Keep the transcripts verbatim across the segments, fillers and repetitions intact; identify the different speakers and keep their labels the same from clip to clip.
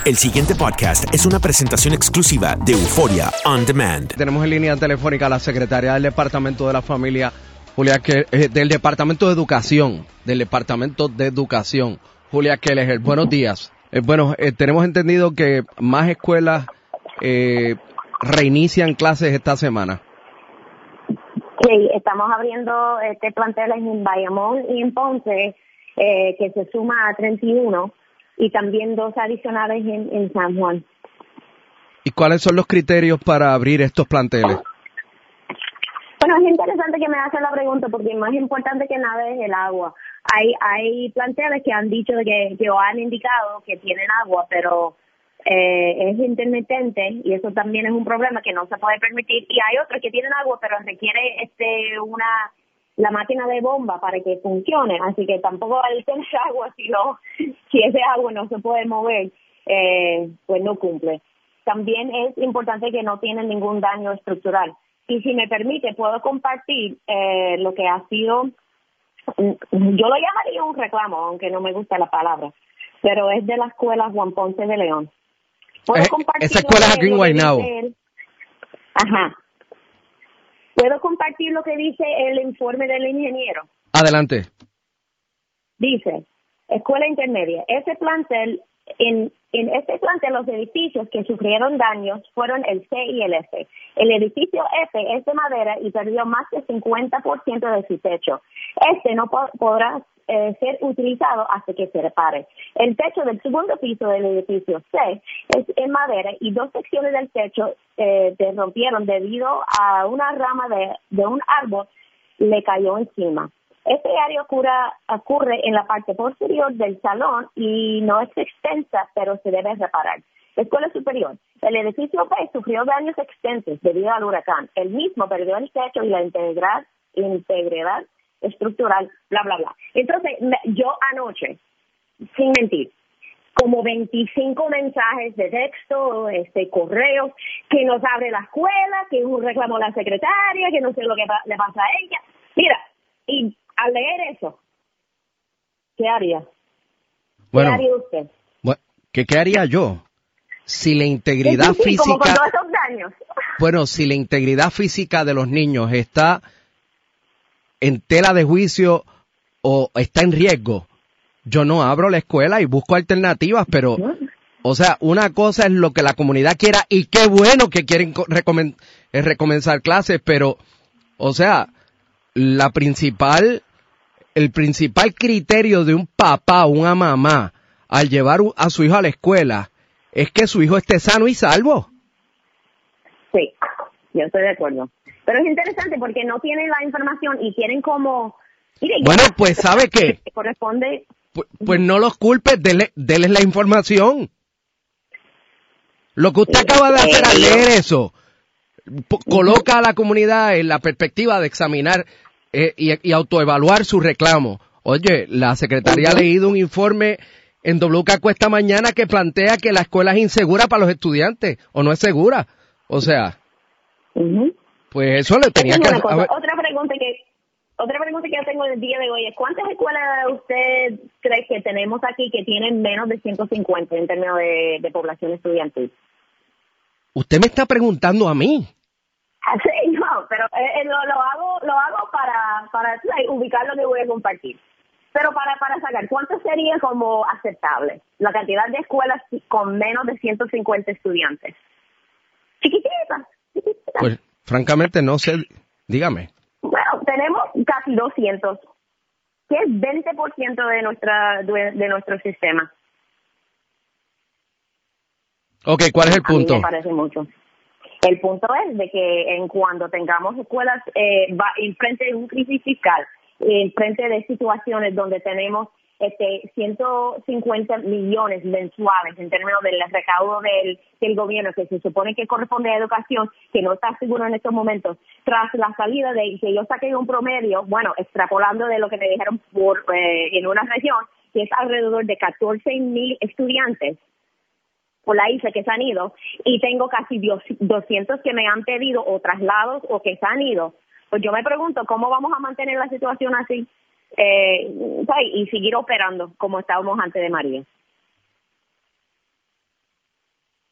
Speaker 1: El siguiente podcast es una presentación exclusiva de Euforia On Demand.
Speaker 2: Tenemos en línea telefónica a la secretaria del Departamento de la Familia, Julia, que, eh, del Departamento de Educación, del Departamento de Educación, Julia Kelleher. Buenos días. Eh, bueno, eh, tenemos entendido que más escuelas eh, reinician clases esta semana.
Speaker 3: Sí, estamos abriendo este planteles en Bayamón y en Ponce, eh, que se suma a treinta y uno, y también dos adicionales en, en San Juan.
Speaker 2: ¿Y cuáles son los criterios para abrir estos planteles?
Speaker 3: Bueno, es interesante que me hacen la pregunta porque más importante que nada es el agua. Hay hay planteles que han dicho que, que o han indicado que tienen agua, pero eh, es intermitente y eso también es un problema que no se puede permitir. Y hay otros que tienen agua, pero requiere este una la máquina de bomba para que funcione, así que tampoco al tener agua, si no, si ese agua no se puede mover, eh, pues no cumple. También es importante que no tienen ningún daño estructural. Y si me permite, puedo compartir eh, lo que ha sido, yo lo llamaría un reclamo, aunque no me gusta la palabra, pero es de la escuela Juan Ponce de León. ¿Puedo
Speaker 2: eh,
Speaker 3: compartir
Speaker 2: esa escuela es aquí en Guaynabo.
Speaker 3: Ajá. ¿Puedo compartir lo que dice el informe del ingeniero?
Speaker 2: Adelante.
Speaker 3: Dice, escuela intermedia, ese plantel, en, en este plantel los edificios que sufrieron daños fueron el C y el F. El edificio F es de madera y perdió más del cincuenta por ciento de su techo. Este no po- podrá eh, ser utilizado hasta que se repare. El techo del segundo piso del edificio C es en madera y dos secciones del techo eh, se rompieron debido a una rama de, de un árbol le cayó encima. Este área ocurre, ocurre en la parte posterior del salón y no es extensa, pero se debe reparar. Escuela superior. El edificio B sufrió daños extensos debido al huracán. El mismo perdió el techo y la integridad, integridad estructural, bla, bla, bla. Entonces, yo anoche, sin mentir, como veinticinco mensajes de texto, este, correos, que nos abre la escuela, que un reclamo a la secretaria, que no sé lo que pa- le pasa a ella. Mira, y al leer eso, ¿qué haría?
Speaker 2: Bueno,
Speaker 3: ¿Qué haría usted?
Speaker 2: Bueno, ¿qué, ¿qué haría yo? Si la integridad
Speaker 3: Sí, sí,
Speaker 2: física...
Speaker 3: como con todos esos daños.
Speaker 2: Bueno, si la integridad física de los niños está en tela de juicio o está en riesgo, yo no abro la escuela y busco alternativas, pero, o sea, una cosa es lo que la comunidad quiera y qué bueno que quieren co- recomen- eh, recomenzar clases, pero, o sea, la principal, el principal criterio de un papá o una mamá al llevar u- a su hijo a la escuela es que su hijo esté sano y salvo.
Speaker 3: Sí, yo estoy de acuerdo. Pero es interesante porque no tienen la información y quieren como... Mire,
Speaker 2: Bueno,
Speaker 3: ya,
Speaker 2: pues, ¿sabe qué?
Speaker 3: corresponde...
Speaker 2: Pues, pues no los culpes, dele, deles la información. Lo que usted acaba de hacer al leer eso, po- coloca a la comunidad en la perspectiva de examinar eh, y, y autoevaluar su reclamo. Oye, la secretaria ha leído un informe en W K Q esta mañana que plantea que la escuela es insegura para los estudiantes, o no es segura. O sea,
Speaker 3: Uh-huh.
Speaker 2: pues eso le tenía que...
Speaker 3: Una cosa,
Speaker 2: a ver,
Speaker 3: otra pregunta que otra pregunta que yo tengo el día de hoy es ¿cuántas escuelas usted cree que tenemos aquí que tienen menos de ciento cincuenta en términos de, de población estudiantil?
Speaker 2: usted me está preguntando a mí.
Speaker 3: Ah, sí, no, pero eh, lo, lo hago lo hago para para like, ubicar lo que voy a compartir. Pero para para sacar, ¿cuánto sería como aceptable la cantidad de escuelas con menos de ciento cincuenta estudiantes? Chiquititas, chiquititas.
Speaker 2: Pues francamente no sé, dígame.
Speaker 3: Bueno, tenemos casi doscientos, que es veinte por ciento de nuestra de, de nuestro sistema.
Speaker 2: Ok, ¿cuál es el
Speaker 3: A mí
Speaker 2: punto?
Speaker 3: me parece mucho. El punto es de que en cuando tengamos escuelas eh, va enfrente de un crisis fiscal, enfrente de situaciones donde tenemos este ciento cincuenta millones mensuales en términos del recaudo del, del gobierno que se supone que corresponde a educación, que no está seguro en estos momentos, tras la salida de que yo saqué un promedio, bueno, extrapolando de lo que me dijeron por eh, en una región, que es alrededor de catorce mil estudiantes por la isla que se han ido, y tengo casi doscientos que me han pedido o traslados o que se han ido, pues yo me pregunto cómo vamos a mantener la situación así eh, y seguir operando como estábamos antes de María.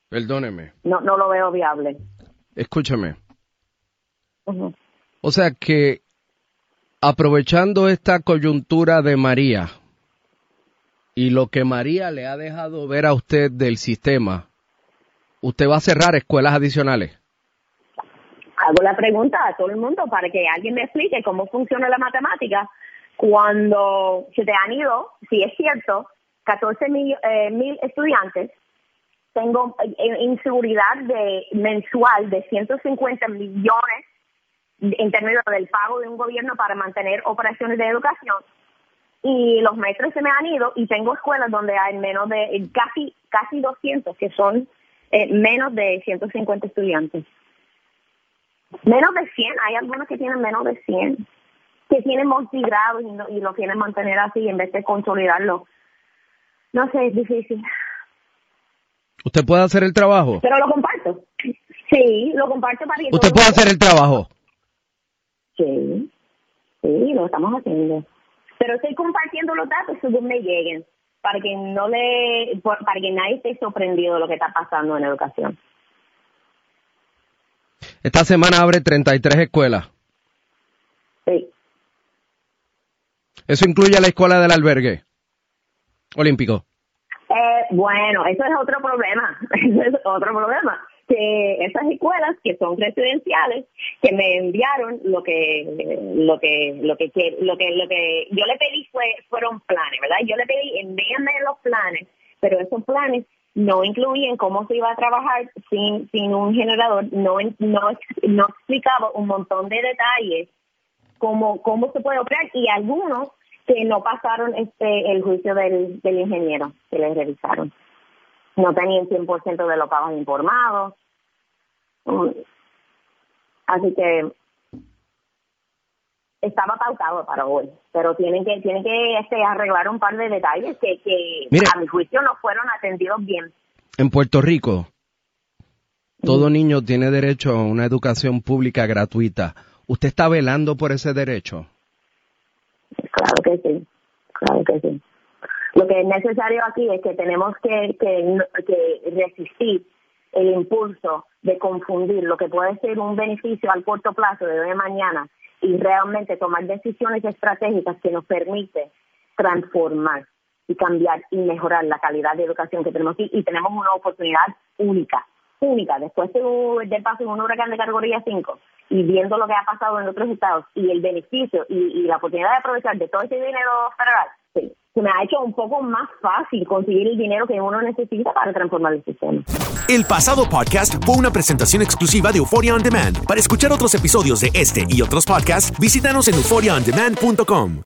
Speaker 2: Perdóneme.
Speaker 3: No, no lo veo viable.
Speaker 2: Escúchame.
Speaker 3: Uh-huh.
Speaker 2: O sea que, aprovechando esta coyuntura de María y lo que María le ha dejado ver a usted del sistema, ¿usted va a cerrar escuelas adicionales?
Speaker 3: Hago la pregunta a todo el mundo para que alguien me explique cómo funciona la matemática cuando se te han ido, si es cierto, catorce mil, eh, mil estudiantes. Tengo inseguridad de mensual de ciento cincuenta millones en términos del pago de un gobierno para mantener operaciones de educación, y los maestros se me han ido y tengo escuelas donde hay menos de casi casi doscientos que son eh, menos de ciento cincuenta estudiantes. Menos de cien, hay algunos que tienen menos de cien, que tienen multigrados y, no, y lo quieren mantener así en vez de consolidarlo. No sé, es difícil.
Speaker 2: ¿Usted puede hacer el trabajo?
Speaker 3: Pero lo comparto. Sí, lo comparto para que...
Speaker 2: ¿Usted puede hacer el trabajo?
Speaker 3: Sí, sí, lo estamos haciendo. Pero estoy compartiendo los datos según me lleguen, para que no le, para que nadie esté sorprendido de lo que está pasando en educación.
Speaker 2: Esta semana abre treinta y tres escuelas.
Speaker 3: Sí.
Speaker 2: ¿Eso incluye la escuela del albergue olímpico?
Speaker 3: Eh, bueno, eso es otro problema. Eso es otro problema. Que esas escuelas que son residenciales, que me enviaron lo que lo que lo que lo que lo que yo le pedí fue fueron planes, ¿verdad? Yo le pedí envíenme los planes, pero esos planes no incluían cómo se iba a trabajar sin sin un generador, no no no explicaba un montón de detalles cómo cómo se puede operar, y algunos que no pasaron este el juicio del del ingeniero que les revisaron. No tenían cien por ciento de los pagos informados. Así que estaba pautado para hoy, pero tienen que tienen que este, arreglar un par de detalles que, que
Speaker 2: Mire,
Speaker 3: a mi juicio no fueron atendidos bien.
Speaker 2: En Puerto Rico, todo mm. niño tiene derecho a una educación pública gratuita. ¿Usted está velando por ese derecho?
Speaker 3: Claro que sí, claro que sí. Lo que es necesario aquí es que tenemos que, que, que resistir el impulso de confundir lo que puede ser un beneficio al corto plazo de hoy a mañana y realmente tomar decisiones estratégicas que nos permiten transformar y cambiar y mejorar la calidad de educación que tenemos aquí. Y tenemos una oportunidad única, única, después de, de paso en un huracán de categoría cinco y viendo lo que ha pasado en otros estados y el beneficio y, y la oportunidad de aprovechar de todo ese dinero federal, sí, se me ha hecho un poco más fácil conseguir el dinero que uno necesita para transformar el sistema.
Speaker 1: El pasado podcast fue una presentación exclusiva de Euphoria On Demand. Para escuchar otros episodios de este y otros podcasts, visítanos en euphoria on demand punto com.